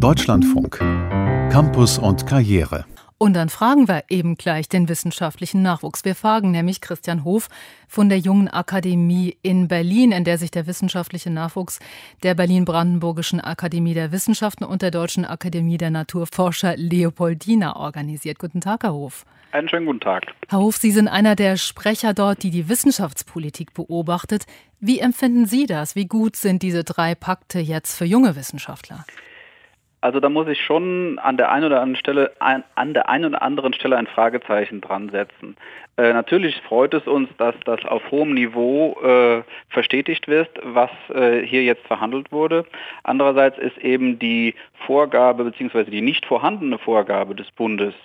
Deutschlandfunk. Campus und Karriere. Und dann fragen wir eben gleich den wissenschaftlichen Nachwuchs. Wir fragen nämlich Christian Hof von der Jungen Akademie in Berlin, in der sich der wissenschaftliche Nachwuchs der Berlin-Brandenburgischen Akademie der Wissenschaften und der Deutschen Akademie der Naturforscher Leopoldina organisiert. Guten Tag, Herr Hof. Einen schönen guten Tag. Herr Hof, Sie sind einer der Sprecher dort, die die Wissenschaftspolitik beobachtet. Wie empfinden Sie das? Wie gut sind diese 3 Pakte jetzt für junge Wissenschaftler? Also da muss ich schon an der einen oder anderen Stelle ein Fragezeichen dran setzen. Natürlich freut es uns, dass das auf hohem Niveau verstetigt wird, was hier jetzt verhandelt wurde. Andererseits ist eben die Vorgabe bzw. die nicht vorhandene Vorgabe des Bundes,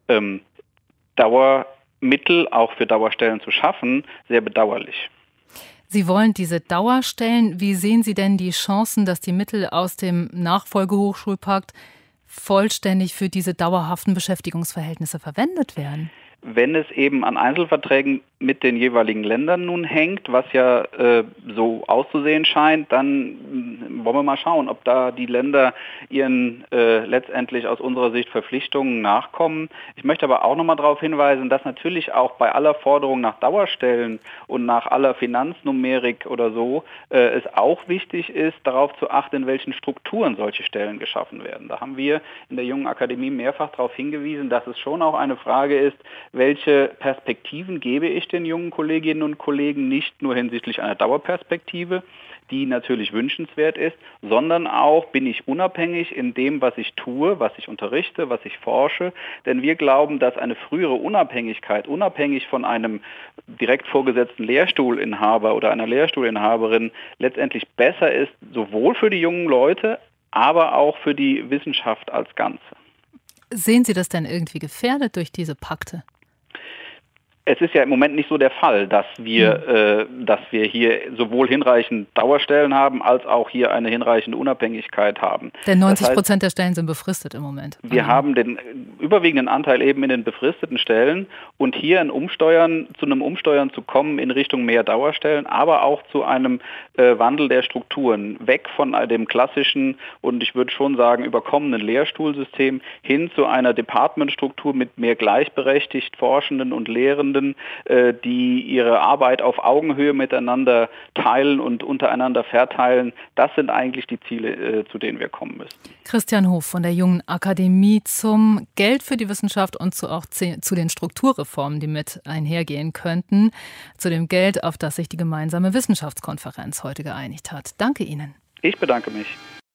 Dauermittel auch für Dauerstellen zu schaffen, sehr bedauerlich. Sie wollen diese Dauerstellen. Wie sehen Sie denn die Chancen, dass die Mittel aus dem Nachfolgehochschulpakt vollständig für diese dauerhaften Beschäftigungsverhältnisse verwendet werden? Wenn es eben an Einzelverträgen mit den jeweiligen Ländern nun hängt, was ja so auszusehen scheint, dann wollen wir mal schauen, ob da die Länder ihren letztendlich aus unserer Sicht Verpflichtungen nachkommen. Ich möchte aber auch nochmal darauf hinweisen, dass natürlich auch bei aller Forderung nach Dauerstellen und nach aller Finanznumerik oder so es auch wichtig ist, darauf zu achten, in welchen Strukturen solche Stellen geschaffen werden. Da haben wir in der Jungen Akademie mehrfach darauf hingewiesen, dass es schon auch eine Frage ist, welche Perspektiven gebe ich den jungen Kolleginnen und Kollegen, nicht nur hinsichtlich einer Dauerperspektive, die natürlich wünschenswert ist, sondern auch, bin ich unabhängig in dem, was ich tue, was ich unterrichte, was ich forsche. Denn wir glauben, dass eine frühere Unabhängigkeit, unabhängig von einem direkt vorgesetzten Lehrstuhlinhaber oder einer Lehrstuhlinhaberin, letztendlich besser ist, sowohl für die jungen Leute, aber auch für die Wissenschaft als Ganze. Sehen Sie das denn irgendwie gefährdet durch diese Pakte? Es ist ja im Moment nicht so der Fall, dass wir hier sowohl hinreichend Dauerstellen haben, als auch hier eine hinreichende Unabhängigkeit haben. Denn 90% der Stellen sind befristet im Moment. Wir haben den überwiegenden Anteil eben in den befristeten Stellen und hier zu einem Umsteuern zu kommen in Richtung mehr Dauerstellen, aber auch zu einem Wandel der Strukturen, weg von dem klassischen und ich würde schon sagen überkommenen Lehrstuhlsystem hin zu einer Departmentstruktur mit mehr gleichberechtigt Forschenden und Lehrenden, die ihre Arbeit auf Augenhöhe miteinander teilen und untereinander verteilen. Das sind eigentlich die Ziele, zu denen wir kommen müssen. Christian Hof von der Jungen Akademie zum Geld für die Wissenschaft und zu den Strukturreformen, die mit einhergehen könnten. Zu dem Geld, auf das sich die gemeinsame Wissenschaftskonferenz heute geeinigt hat. Danke Ihnen. Ich bedanke mich.